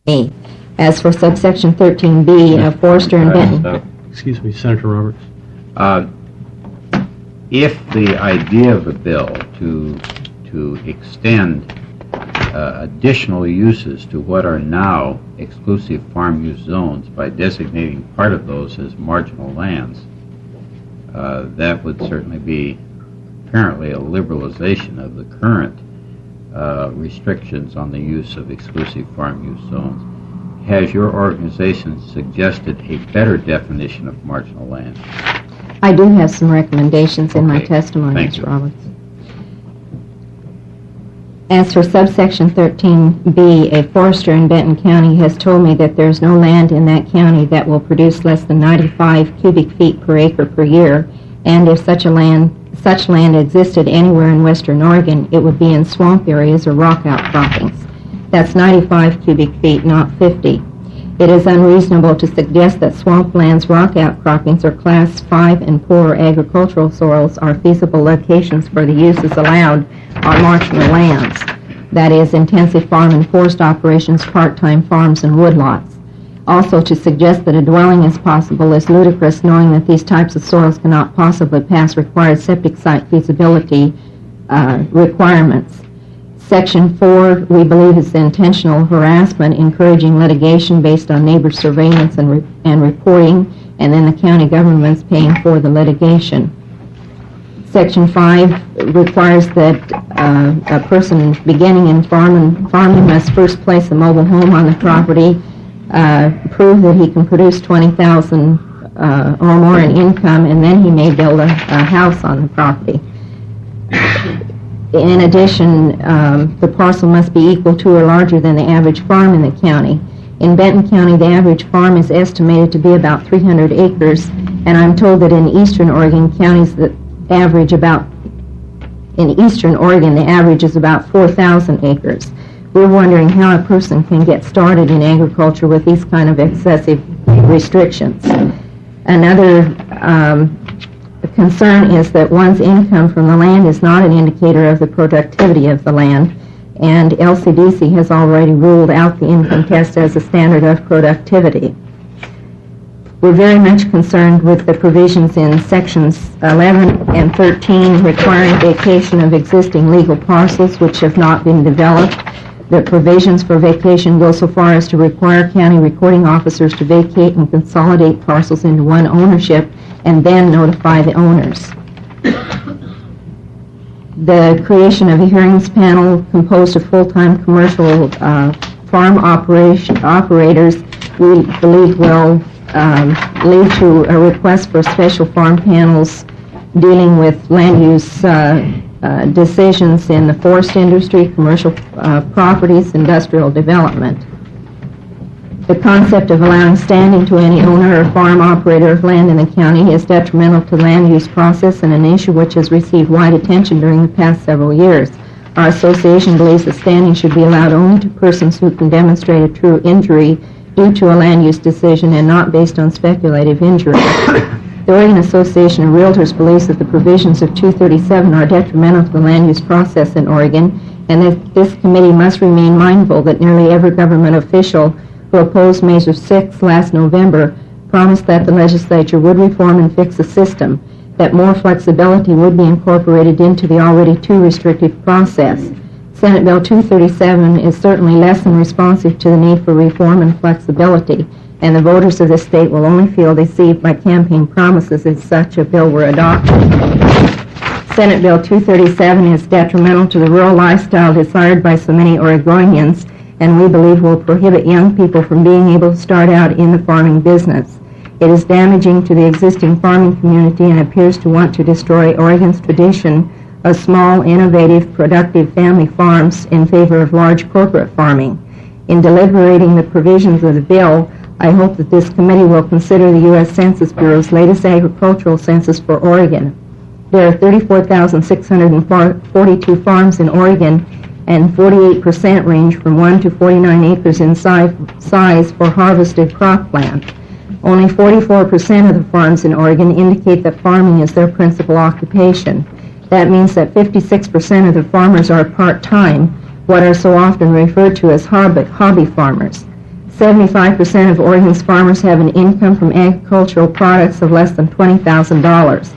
A. As for subsection 13B, Forrester and Benton. Excuse me, Senator Roberts. If the idea of the bill to extend additional uses to what are now exclusive farm use zones by designating part of those as marginal lands, that would certainly be apparently a liberalization of the current restrictions on the use of exclusive farm use zones. Has your organization suggested a better definition of marginal land? I do have some recommendations in my testimony, Thank Mr. you. Roberts. As for subsection 13B, a forester in Benton County has told me that there's no land in that county that will produce less than 95 cubic feet per acre per year, and if such land existed anywhere in western Oregon, it would be in swamp areas or rock outcroppings. That's 95 cubic feet, not 50. It is unreasonable to suggest that swamplands, rock outcroppings, or Class 5 and poorer agricultural soils are feasible locations for the uses allowed on marginal lands, that is, intensive farm and forest operations, part-time farms, and woodlots. Also, to suggest that a dwelling is possible is ludicrous, knowing that these types of soils cannot possibly pass required septic site feasibility requirements. Section 4, we believe, is intentional harassment, encouraging litigation based on neighbor surveillance and reporting, and then the county government's paying for the litigation. Section 5 requires that a person beginning in farming must first place a mobile home on the property, prove that he can produce $20,000 or more in income, and then he may build a house on the property. In addition, the parcel must be equal to or larger than the average farm in the county. In Benton County, the average farm is estimated to be about 300 acres, and I'm told that in eastern Oregon counties that average about, in eastern Oregon, the average is about 4,000 acres. We're wondering how a person can get started in agriculture with these kind of excessive restrictions. Another concern is that one's income from the land is not an indicator of the productivity of the land, and LCDC has already ruled out the income test as a standard of productivity. We're very much concerned with the provisions in sections 11 and 13 requiring vacation of existing legal parcels which have not been developed. The provisions for vacation go so far as to require county recording officers to vacate and consolidate parcels into one ownership and then notify the owners. The creation of a hearings panel composed of full-time commercial farm operators we believe will lead to a request for special farm panels dealing with land use decisions in the forest industry, commercial properties, industrial development. The concept of allowing standing to any owner or farm operator of land in the county is detrimental to the land use process and an issue which has received wide attention during the past several years. Our association believes that standing should be allowed only to persons who can demonstrate a true injury due to a land use decision and not based on speculative injury. The Oregon Association of Realtors believes that the provisions of 237 are detrimental to the land use process in Oregon, and that this committee must remain mindful that nearly every government official who opposed Measure 6 last November promised that the legislature would reform and fix the system, that more flexibility would be incorporated into the already too restrictive process. Senate Bill 237 is certainly less than responsive to the need for reform and flexibility, and the voters of this state will only feel deceived by campaign promises if such a bill were adopted. Senate Bill 237 is detrimental to the rural lifestyle desired by so many Oregonians, and we believe will prohibit young people from being able to start out in the farming business. It is damaging to the existing farming community and appears to want to destroy Oregon's tradition of small, innovative, productive family farms in favor of large corporate farming. In deliberating the provisions of the bill, I hope that this committee will consider the U.S. Census Bureau's latest agricultural census for Oregon. There are 34,642 farms in Oregon, and 48% range from 1 to 49 acres in size for harvested cropland. Only 44% of the farms in Oregon indicate that farming is their principal occupation. That means that 56% of the farmers are part-time, what are so often referred to as hobby farmers. 75% of Oregon's farmers have an income from agricultural products of less than $20,000.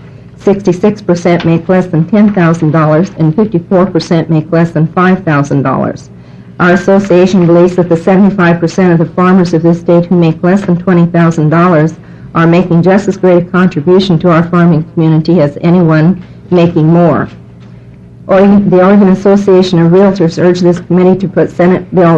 66% make less than $10,000, and 54% make less than $5,000. Our association believes that the 75% of the farmers of this state who make less than $20,000 are making just as great a contribution to our farming community as anyone making more. The Oregon Association of Realtors urged this committee to put Senate Bill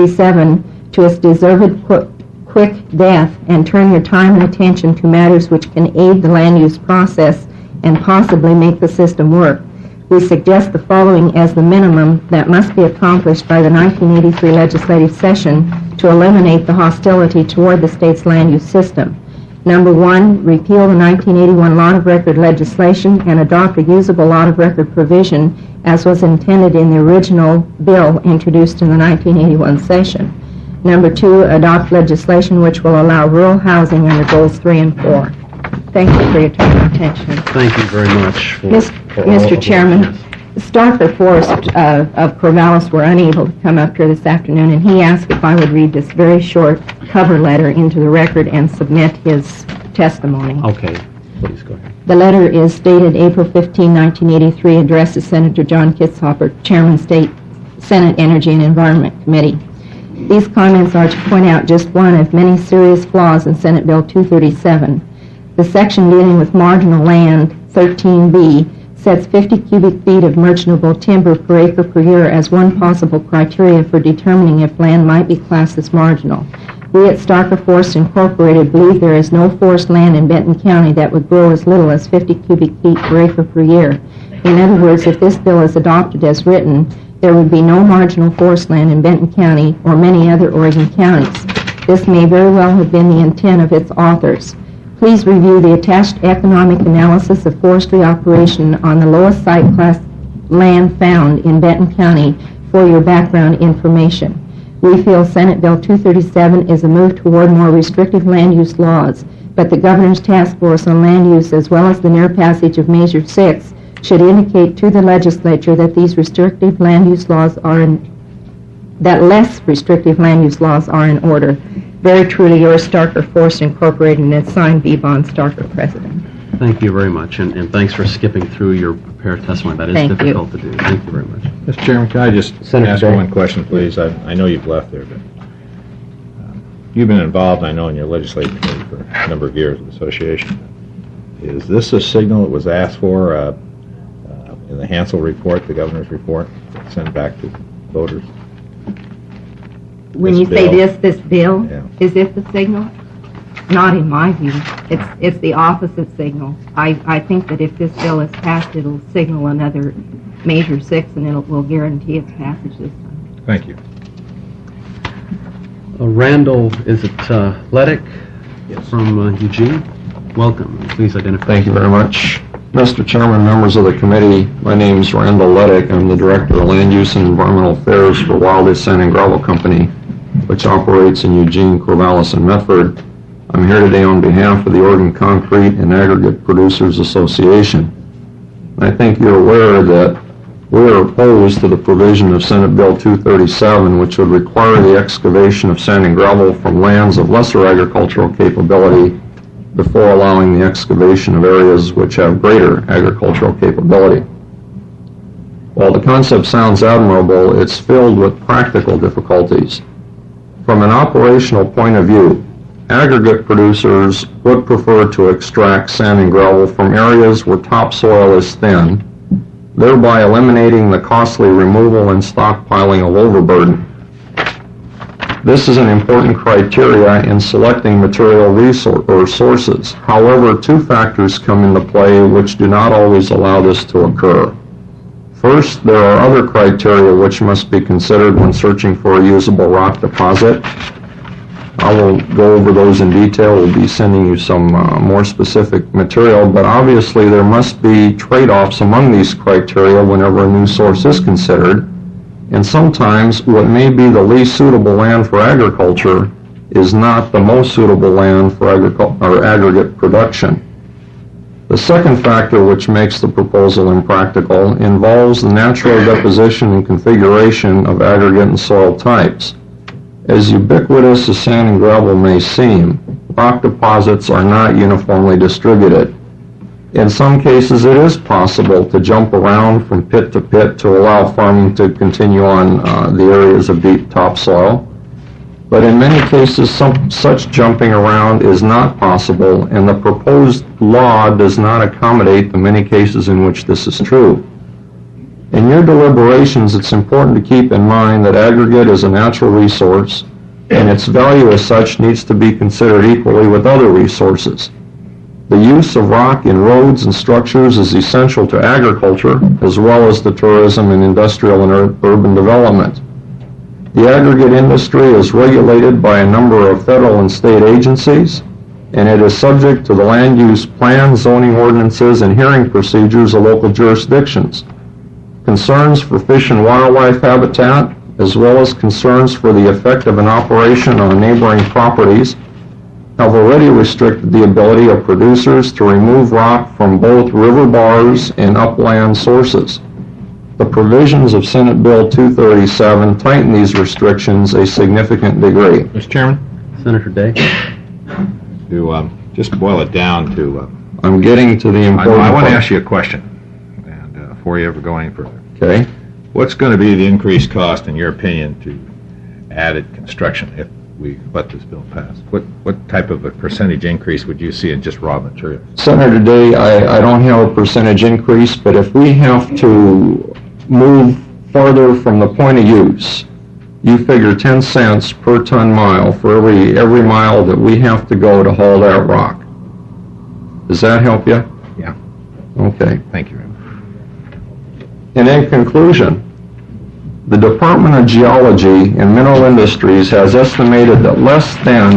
237 to its deserved quick death and turn your time and attention to matters which can aid the land use process and possibly make the system work. We suggest the following as the minimum that must be accomplished by the 1983 legislative session to eliminate the hostility toward the state's land use system. Number 1, repeal the 1981 lot of record legislation and adopt a usable lot of record provision as was intended in the original bill introduced in the 1981 session. Number 2, adopt legislation which will allow rural housing under goals 3 and 4. Thank you for your time and attention. Thank you very much. Mr. Chairman, Starker Forrest of Corvallis were unable to come up here this afternoon, and he asked if I would read this very short cover letter into the record and submit his testimony. Okay, please go ahead. The letter is dated April 15, 1983, addressed to Senator John Kitzhaber, Chairman, State Senate Energy and Environment Committee. These comments are to point out just one of many serious flaws in Senate Bill 237. The section dealing with marginal land, 13B, sets 50 cubic feet of merchantable timber per acre per year as one possible criteria for determining if land might be classed as marginal. We at Starker Forest Incorporated believe there is no forest land in Benton County that would grow as little as 50 cubic feet per acre per year. In other words, if this bill is adopted as written, there would be no marginal forest land in Benton County or many other Oregon counties. This may very well have been the intent of its authors. Please review the attached economic analysis of forestry operation on the lowest site class land found in Benton County for your background information. We feel Senate Bill 237 is a move toward more restrictive land use laws, but the Governor's Task Force on Land Use, as well as the near passage of Measure 6, should indicate to the legislature that these restrictive land use laws that less restrictive land use laws are in order. Very truly yours, Starker Forest Incorporated, and it's signed B. Bond Starker, President. Thank you very much, and thanks for skipping through your prepared testimony. That is difficult to do. Thank you very much. Mr. Chairman, can I just ask one question, please? I know you've left there, but you've been involved, I know, in your legislative committee for a number of years with the association. Is this a signal that was asked for in the Hansel report, the governor's report, sent back to voters? When you say this bill, Yeah. is it the signal? Not in my view. It's the opposite signal. I think that if this bill is passed, it'll signal another Measure 6, and it will guarantee its passage this time. Thank you. Randall, is it Ledick from Eugene? Welcome. Please identify. Thank you very much. Mr. Chairman, members of the committee, my name is Randall Ledick. I'm the Director of Land Use and Environmental Affairs for Wildest Sand and Gravel Company, which operates in Eugene, Corvallis, and Medford. I'm here today on behalf of the Oregon Concrete and Aggregate Producers Association. I think you're aware that we are opposed to the provision of Senate Bill 237, which would require the excavation of sand and gravel from lands of lesser agricultural capability before allowing the excavation of areas which have greater agricultural capability. While the concept sounds admirable, it's filled with practical difficulties. From an operational point of view, aggregate producers would prefer to extract sand and gravel from areas where topsoil is thin, thereby eliminating the costly removal and stockpiling of overburden. This is an important criteria in selecting material sources. However, two factors come into play which do not always allow this to occur. First, there are other criteria which must be considered when searching for a usable rock deposit. I will go over those in detail. We'll be sending you some more specific material, but obviously there must be trade-offs among these criteria whenever a new source is considered, and sometimes what may be the least suitable land for agriculture is not the most suitable land for aggregate production. The second factor which makes the proposal impractical involves the natural deposition and configuration of aggregate and soil types. As ubiquitous as sand and gravel may seem, rock deposits are not uniformly distributed. In some cases, it is possible to jump around from pit to pit to allow farming to continue on the areas of deep topsoil. But in many cases, such jumping around is not possible, and the proposed law does not accommodate the many cases in which this is true. In your deliberations, it's important to keep in mind that aggregate is a natural resource, and its value as such needs to be considered equally with other resources. The use of rock in roads and structures is essential to agriculture, as well as to tourism and industrial and urban development. The aggregate industry is regulated by a number of federal and state agencies, and it is subject to the land use plan, zoning ordinances, and hearing procedures of local jurisdictions. Concerns for fish and wildlife habitat, as well as concerns for the effect of an operation on neighboring properties, have already restricted the ability of producers to remove rock from both river bars and upland sources. The provisions of Senate Bill 237 tighten these restrictions a significant degree. Mr. Chairman? Senator Day? To just boil it down to... I'm getting to the important I want to part. ask you a question, and before you ever go any further. Okay. What's going to be the increased cost, in your opinion, to added construction if we let this bill pass? What type of a percentage increase would you see in just raw materials? Senator Day, I don't have a percentage increase, but if we have to move farther from the point of use, you figure 10 cents per ton mile for every mile that we have to go to haul that rock. Does that help you? Yeah. Okay. Thank you. And in conclusion, the Department of Geology and Mineral Industries has estimated that less than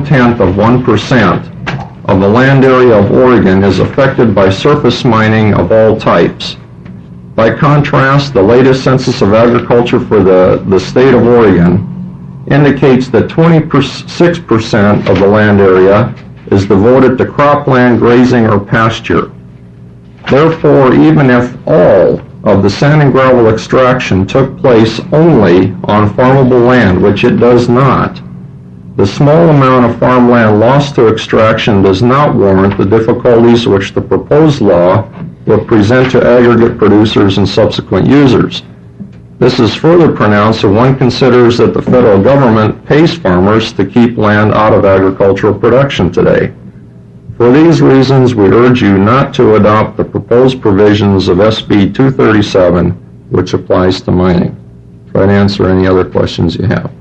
0.1% of the land area of Oregon is affected by surface mining of all types. By contrast, the latest census of agriculture for the state of Oregon indicates that 26% of the land area is devoted to cropland, grazing, or pasture. Therefore, even if all of the sand and gravel extraction took place only on farmable land, which it does not, the small amount of farmland lost to extraction does not warrant the difficulties which the proposed law will present to aggregate producers and subsequent users. This is further pronounced if one considers that the federal government pays farmers to keep land out of agricultural production today. For these reasons, we urge you not to adopt the proposed provisions of SB 237, which applies to mining. Try to answer any other questions you have.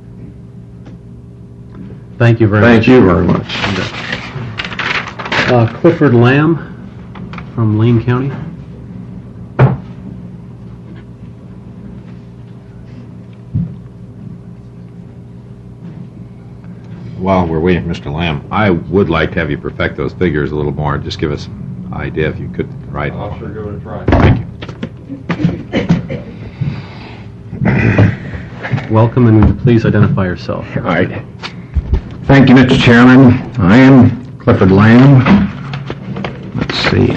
Thank you very much. Thank you very much. Clifford Lamb from Lane County. While we're waiting for Mr. Lamb, I would like to have you perfect those figures a little more. Just give us an idea if you could write. I'll sure give it a try. Thank you. Welcome, and would you please identify yourself? All right. Thank you, Mr. Chairman. I am Clifford Lamb. Let's see.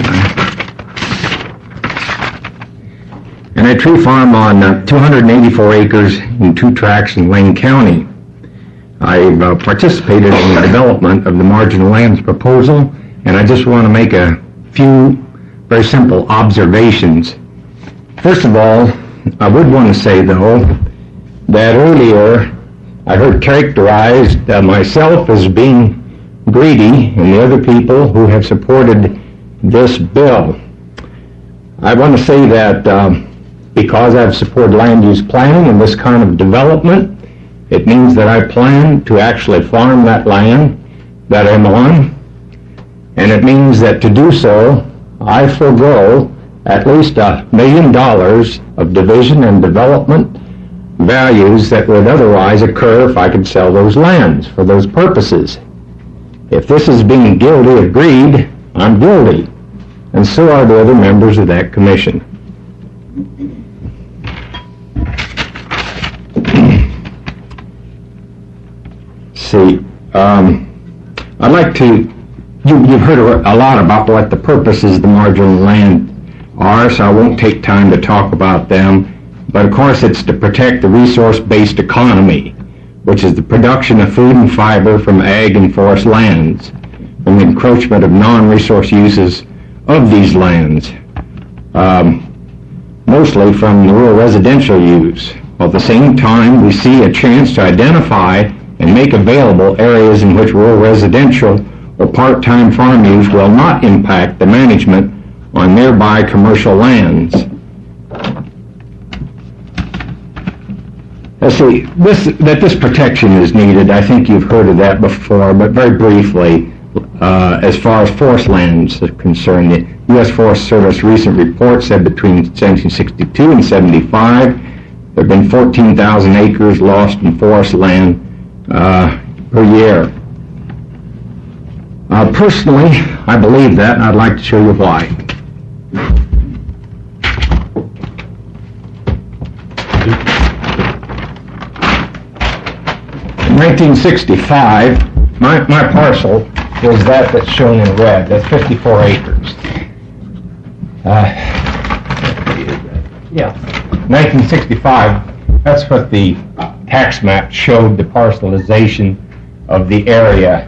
And I tree farm on 284 acres in 2 tracts in Lane County. I've participated in the development of the marginal lands proposal, and I just want to make a few very simple observations. First of all, I would want to say, though, that earlier I heard characterized myself as being greedy and the other people who have supported this bill. I want to say that because I've supported land use planning and this kind of development, it means that I plan to actually farm that land that I'm on, and it means that to do so, I forego at least $1 million of division and development values that would otherwise occur if I could sell those lands for those purposes. If this is being guilty of greed, I'm guilty, and so are the other members of that commission. See, I'd like to, you've heard a lot about what the purposes of the marginal land are, so I won't take time to talk about them. But of course it's to protect the resource-based economy, which is the production of food and fiber from ag and forest lands, from the encroachment of non-resource uses of these lands, mostly from the rural residential use. While at the same time, we see a chance to identify and make available areas in which rural residential or part-time farm use will not impact the management on nearby commercial lands. Let's see, this protection is needed. I think you've heard of that before, but very briefly, as far as forest lands are concerned, the U.S. Forest Service recent report said between 1962 and 75, there have been 14,000 acres lost in forest land per year. Personally, I believe that, and I'd like to show you why. In 1965, my parcel was that's shown in red. That's 54 acres. 1965, that's what the tax map showed the parcelization of the area.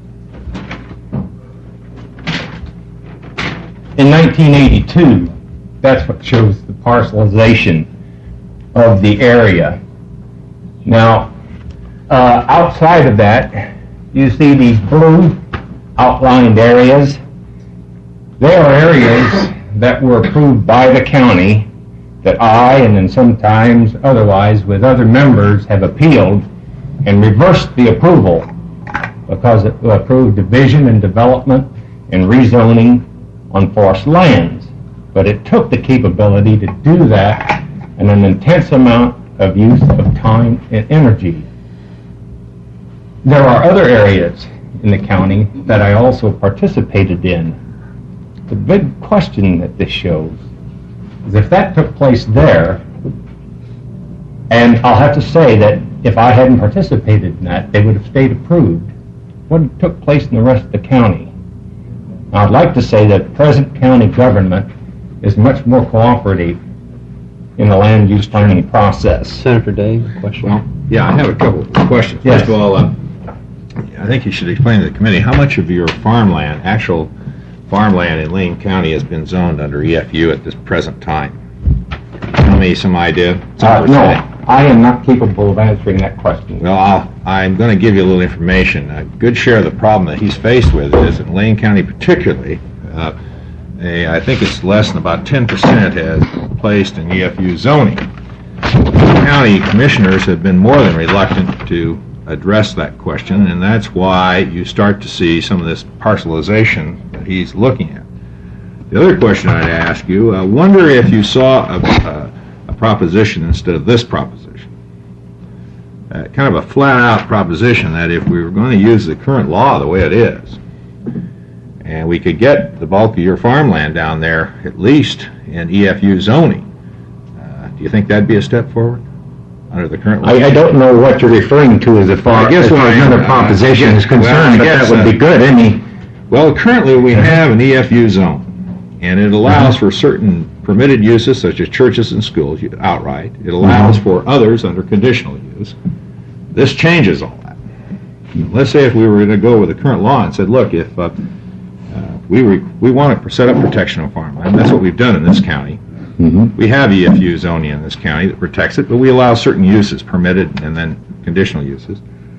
In 1982, that's what shows the parcelization of the area. Now, outside of that, you see these blue outlined areas. They are areas that were approved by the county that I, and then sometimes otherwise with other members, have appealed and reversed the approval because it approved division and development and rezoning on forest lands. But it took the capability to do that and an intense amount of use of time and energy. There are other areas in the county that I also participated in. The big question that this shows is if that took place there, and I'll have to say that if I hadn't participated in that, they would have stayed approved. What took place in the rest of the county? Now, I'd like to say that present county government is much more cooperative in the land use planning process. Senator Day, question? Well, yeah, I have a couple of questions. Yes. First of all, I think you should explain to the committee how much of your farmland, actual farmland in Lane County, has been zoned under EFU at this present time. Tell me some idea. No, I am not capable of answering that question. Well, I'm going to give you a little information. A good share of the problem that he's faced with is in Lane County particularly, I think it's less than about 10% has placed in EFU zoning. The county commissioners have been more than reluctant to address that question, and that's why you start to see some of this parcelization that he's looking at. The other question I'd ask you, I wonder if you saw a proposition instead of this proposition. Kind of a flat-out proposition that if we were going to use the current law the way it is, and we could get the bulk of your farmland down there, at least in EFU zoning, do you think that'd be a step forward under the current law? I don't know what you're referring to as far as another proposition is concerned, but that would be good. Well, currently we have an EFU zone, and it allows for certain permitted uses such as churches and schools outright. It allows for others under conditional use. This changes all that. Let's say if we were going to go with the current law and said, look, if we want to set up protection of farmland, that's what we've done in this county. We have EFU zoning in this county that protects it, but we allow certain uses permitted and then conditional uses.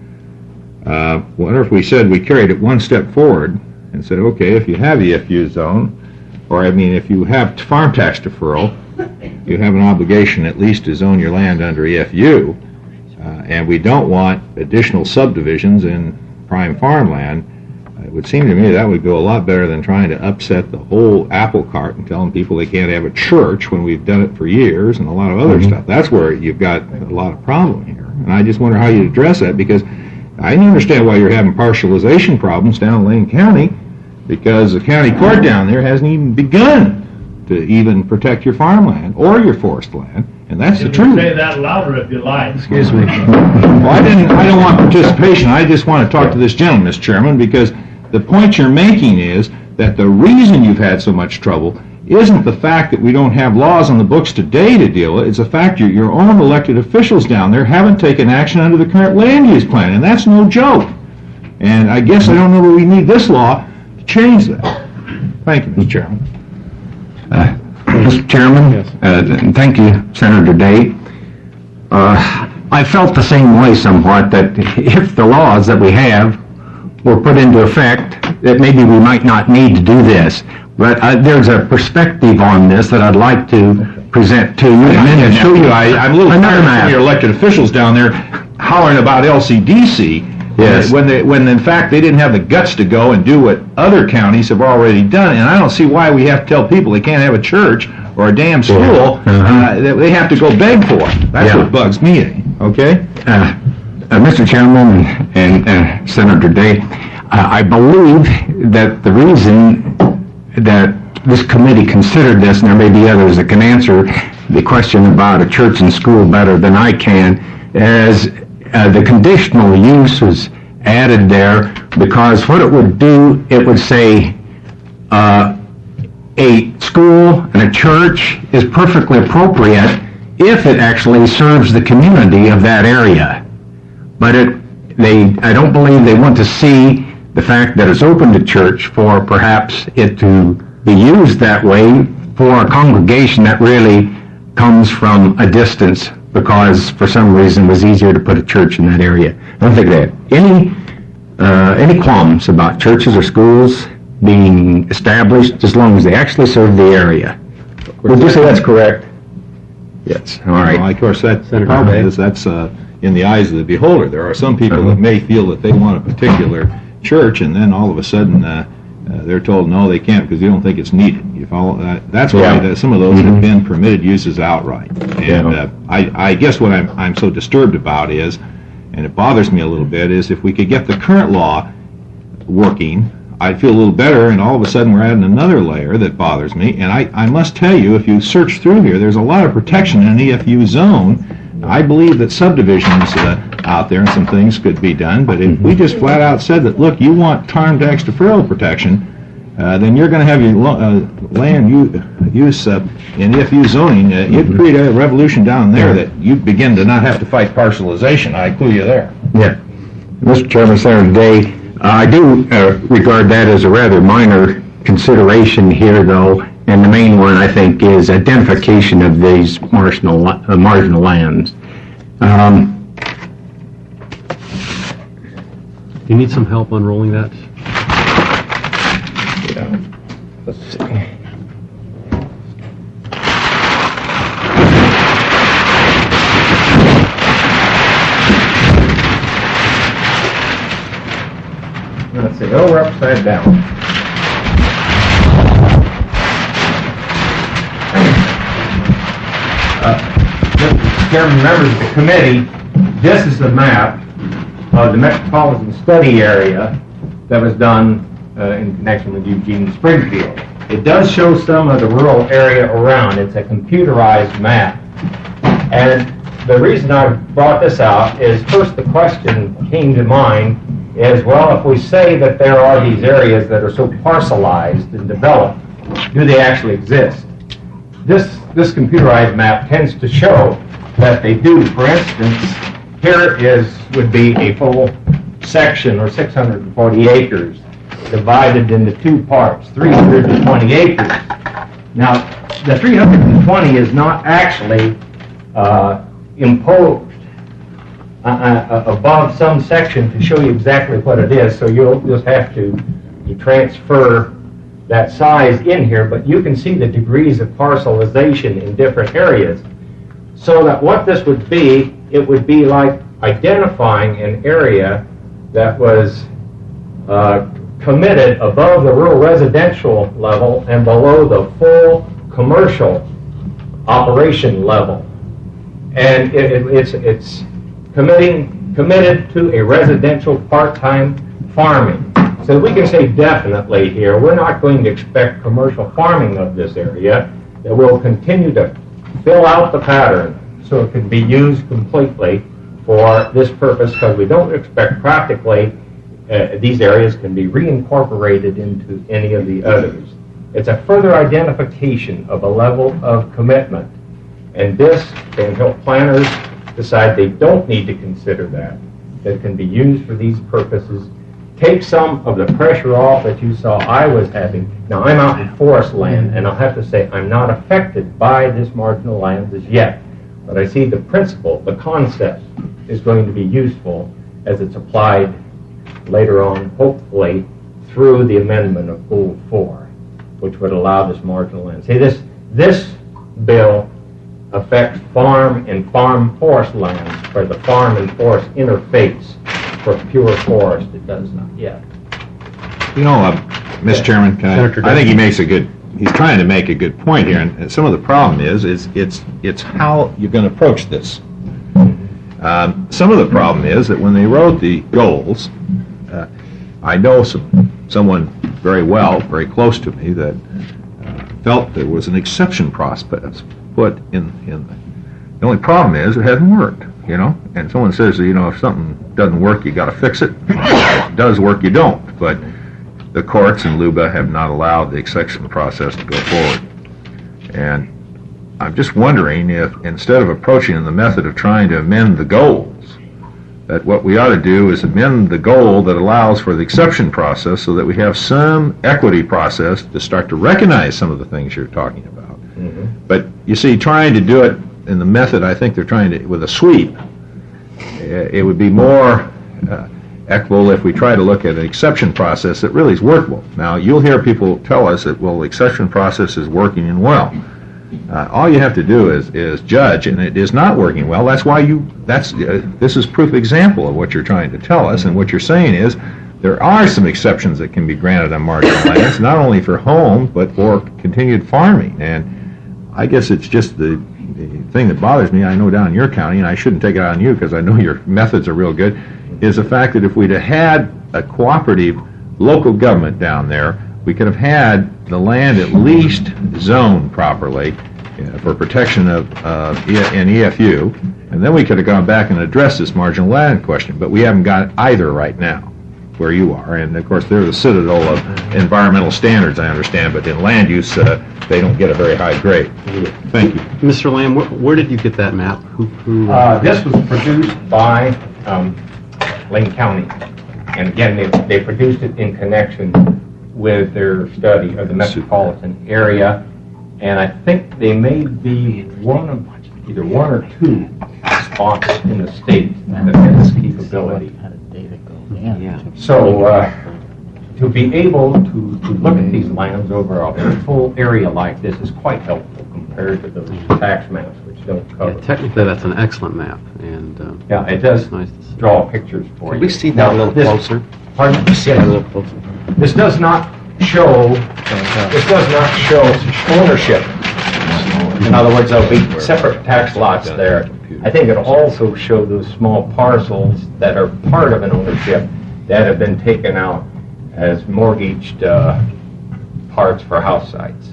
What if we said we carried it one step forward and said, okay, if you have EFU zone, or if you have farm tax deferral, you have an obligation at least to zone your land under EFU, and we don't want additional subdivisions in prime farmland. It would seem to me that would go a lot better than trying to upset the whole apple cart and telling people they can't have a church when we've done it for years and a lot of other stuff. That's where you've got a lot of problem here. And I just wonder how you address that, because I can understand why you're having partialization problems down in Lane County, because the county court down there hasn't even begun to even protect your farmland or your forest land, and that's the truth. Say that louder if you like. Excuse me. Well, I don't want participation. I just want to talk to this gentleman, Mr. Chairman, because the point you're making is that the reason you've had so much trouble isn't the fact that we don't have laws on the books today to deal with it. It's the fact your own elected officials down there haven't taken action under the current land use plan, and that's no joke. And I guess I don't know that we need this law to change that. Thank you, Mr. Chairman. Mr. Chairman, thank you, Senator Day. I felt the same way somewhat, that if the laws that we have were put into effect, that maybe we might not need to do this. But there's a perspective on this that I'd like to present to you. And then to show you, I'm a little tired of your elected officials down there hollering about LCDC. Yes. When in fact they didn't have the guts to go and do what other counties have already done, and I don't see why we have to tell people they can't have a church or a damn school that they have to go beg for. That's what bugs me. Okay. Mr. Chairman and Senator Day, I believe that the reason that this committee considered this, and there may be others that can answer the question about a church and school better than I can, is the conditional use was added there because what it would do, it would say a school and a church is perfectly appropriate if it actually serves the community of that area. But I don't believe they want to see the fact that it's open to church for perhaps it to be used that way for a congregation that really comes from a distance because for some reason it was easier to put a church in that area. I don't think they have any qualms about churches or schools being established as long as they actually serve the area. Would you say that's correct? Yes. All right. Well, of course, that's in the eyes of the beholder. There are some people that may feel that they want a particular church, and then all of a sudden they're told no, they can't because they don't think it's needed. You follow? That's why some of those have been permitted uses outright. And I guess what I'm so disturbed about is, and it bothers me a little bit, is if we could get the current law working, I'd feel a little better, and all of a sudden we're adding another layer that bothers me. And I must tell you, if you search through here, there's a lot of protection in an EFU zone. I believe that subdivisions out there and some things could be done, but if we just flat out said that, look, you want time to extraferral protection, then you're going to have your land use in EFU zoning. You'd create a revolution down there that you'd begin to not have to fight parcelization. I clue you there. Yeah. Mr. Chairman, Senator Day, I do regard that as a rather minor consideration here, though, and the main one, I think, is identification of these marginal lands. Do you need some help unrolling that? Yeah. Let's see. Let's see. Oh, we're upside down. Mr. Chairman, members of the committee, this is the map of the metropolitan study area that was done in connection with Eugene and Springfield. It does show some of the rural area around. It's a computerized map. And the reason I brought this out is first the question came to mind is, well, if we say that there are these areas that are so parcelized and developed, do they actually exist? This computerized map tends to show that they do. For instance, here would be a full section, or 640 acres, divided into two parts, 320 acres. Now, the 320 is not actually imposed above some section to show you exactly what it is, so you'll just have to transfer that size in here, but you can see the degrees of parcelization in different areas. So that what this would be, it would be like identifying an area that was committed above the rural residential level and below the full commercial operation level. And it's committed to a residential part-time farming. So we can say definitely here, we're not going to expect commercial farming of this area, that will continue to fill out the pattern so it can be used completely for this purpose, because we don't expect practically these areas can be reincorporated into any of the others. It's a further identification of a level of commitment. And this can help planners decide they don't need to consider that can be used for these purposes. Take some of the pressure off that you saw I was having. Now, I'm out in forest land, and I'll have to say I'm not affected by this marginal lands as yet. But I see the principle, the concept, is going to be useful as it's applied later on, hopefully, through the amendment of Gould 4, which would allow this marginal land. See, this bill affects farm and farm forest lands, where the farm and forest interface. For pure forest, it does not yet. You know, Mr. Chairman, I think he's trying to make a good point here, and some of the problem is it's how you're going to approach this. Some of the problem is that when they wrote the goals, I know someone very well, very close to me, that felt there was an exception process put in. The only problem is it hasn't worked, you know. And someone says, you know, if something doesn't work, you got to fix it. If it does work, you don't. But the courts and LUBA have not allowed the exception process to go forward. And I'm just wondering if, instead of approaching the method of trying to amend the goals, that what we ought to do is amend the goal that allows for the exception process so that we have some equity process to start to recognize some of the things you're talking about. Mm-hmm. But you see, trying to do it in the method I think they're trying to, with a sweep, it would be more equitable if we try to look at an exception process that really is workable. Now, you'll hear people tell us that, well, the exception process is working and well. All you have to do is judge, and it is not working well. That's why this is proof example of what you're trying to tell us, and what you're saying is there are some exceptions that can be granted on marginal lands, not only for homes, but for continued farming. And I guess it's just the thing that bothers me, I know down in your county, and I shouldn't take it out on you because I know your methods are real good, is the fact that if we'd have had a cooperative local government down there, we could have had the land at least zoned properly for protection of an EFU, and then we could have gone back and addressed this marginal land question. But we haven't got either right now, where you are. And of course, they're the citadel of environmental standards, I understand, but in land use, they don't get a very high grade. Thank you. Mr. Lamb, where did you get that map? This was produced by Lane County. And again, they produced it in connection with their study of the metropolitan area. And I think they may be either one or two spots in the state that have this capability. So to be able to look at these lands over a full area like this is quite helpful compared to those tax maps, which don't cover. Yeah, technically, that's an excellent map, and yeah, it does nice draw pictures for you. Can we see that a little closer? Pardon? See it a little closer. This does not show. This does not show ownership. In other words, there'll be separate tax lots there. I think it'll also show those small parcels that are part of an ownership that have been taken out as mortgaged parts for house sites.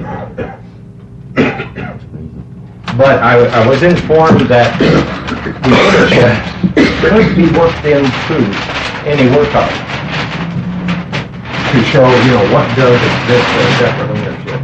But I was informed that the ownership could be worked into any workup to show, you know, what does exist as separate ownership.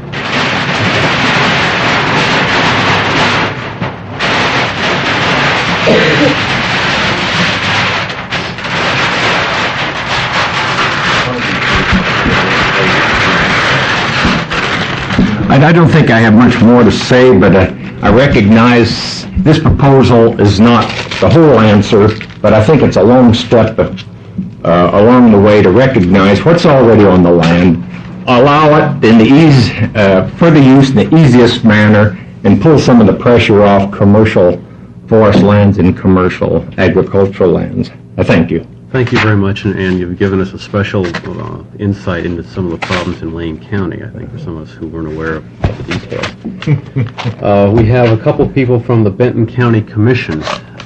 I don't think I have much more to say, but I recognize this proposal is not the whole answer, but I think it's a long step along the way to recognize what's already on the land, allow it in the further use in the easiest manner, and pull some of the pressure off commercial forest lands and commercial agricultural lands. I thank you. Thank you very much, and you've given us a special insight into some of the problems in Lane County, I think, for some of us who weren't aware of the details. We have a couple people from the Benton County Commission,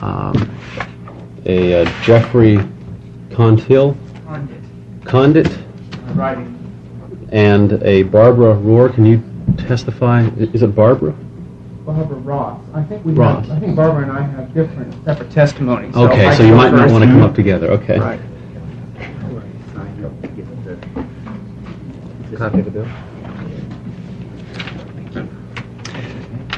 a Jeffrey Condit, and a Barbara Rohr. Can you testify? Is it Barbara? Barbara Ross. I think Ross. I think Barbara and I have different separate testimonies. So okay, so you might not want to come up together. Okay. Right. Copy of the bill.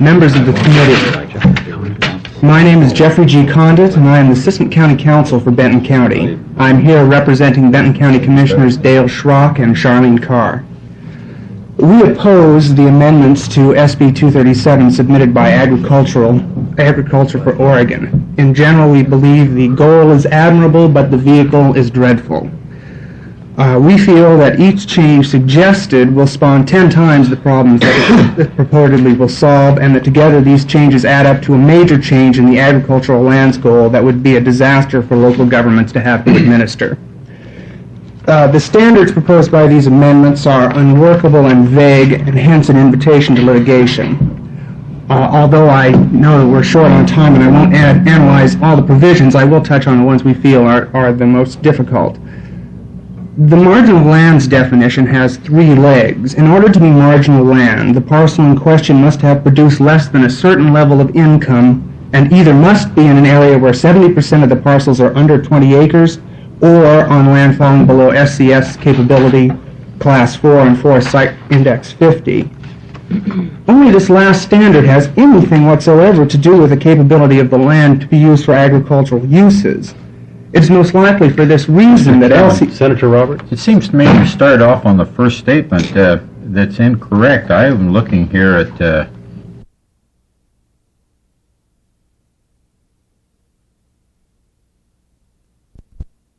members of the committee. My name is Jeffrey G. Condit, and I am the Assistant County Counsel for Benton County. I'm here representing Benton County Commissioners Dale Schrock and Charlene Carr. We oppose the amendments to SB 237 submitted by Agriculture for Oregon. In general, we believe the goal is admirable, but the vehicle is dreadful. We feel that each change suggested will spawn 10 times the problems that it purportedly will solve, and that together these changes add up to a major change in the agricultural lands goal that would be a disaster for local governments to have to administer. The standards proposed by these amendments are unworkable and vague, and hence an invitation to litigation. Although I know that we're short on time and I won't analyze all the provisions, I will touch on the ones we feel are the most difficult. The marginal lands definition has 3 legs. In order to be marginal land, the parcel in question must have produced less than a certain level of income and either must be in an area where 70% of the parcels are under 20 acres or on land falling below SCS capability class 4 and 4 site index 50. Only this last standard has anything whatsoever to do with the capability of the land to be used for agricultural uses. It's most likely for this reason that Senator Roberts? It seems to me you started off on the first statement that's incorrect. I am looking here at